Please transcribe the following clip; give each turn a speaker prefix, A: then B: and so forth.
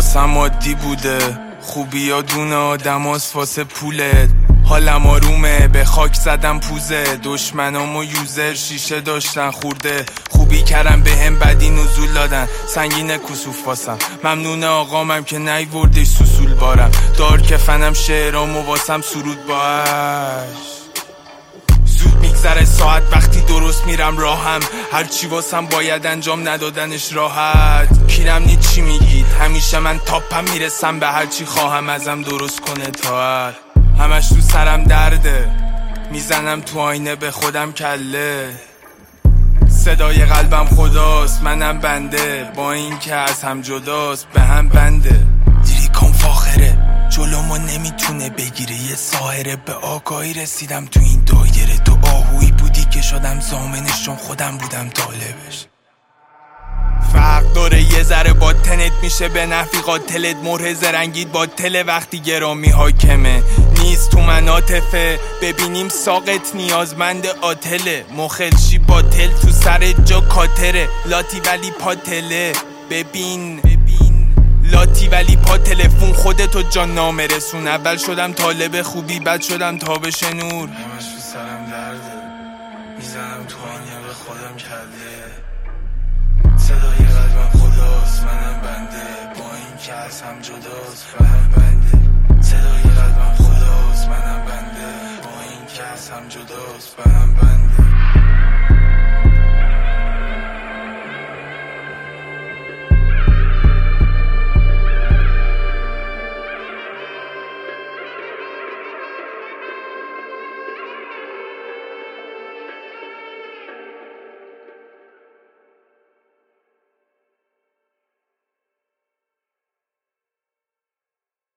A: واسم عادی بوده، خوبی یا دونه آدم هاست واسه پولت. حالم آرومه، به خاک زدم پوزه، دشمنامو یوزر شیشه داشتن خورده. خوبی کردم به هم بدی نزول دادن، سنگین کسوف واسم. ممنون آقامم که نیوردش سوسول بارم، دار که فنم شعرامو واسم سرود باش. زود میگذره ساعت وقتی درست میرم راهم، هرچی واسم باید انجام ندادنش راحت. پیرم نی چی میگید، همیشه من تاپم، میرسم به هرچی خواهم ازم درست کنه تا همش تو سرم درده، میزنم تو آینه به خودم کله. صدای قلبم خداست منم بنده، با این که از هم جداست به هم بنده. دیریکم فاخره جلومو نمیتونه بگیره، یه ساحره به آگاهی رسیدم تو این دایره. تو آهویی بودی که شدم زامنش، چون خودم بودم طالبش. فرق داره یه ذره با تنت، میشه به نفی قاتلت. مره زرنگید با تله وقتی گرامی حاکمه، نیست تو من عاطفه. ببینیم ساقت نیازمند آتله، مخلشی باطل تو سر جا کاتره. لاتی ولی پاتله، ببین لاتی ولی پا تلفون خودتو جان نامه رسون. اول شدم طالب خوبی، بعد شدم تابش نور. همش تو سرم درده، میزنم تو آینه به خودم کرده. صدای قلبم خداست منم بنده، با این که از هم جداست به هم بنده. صدای قلبم خداست منم بنده، با این که از هم جداست به هم بنده.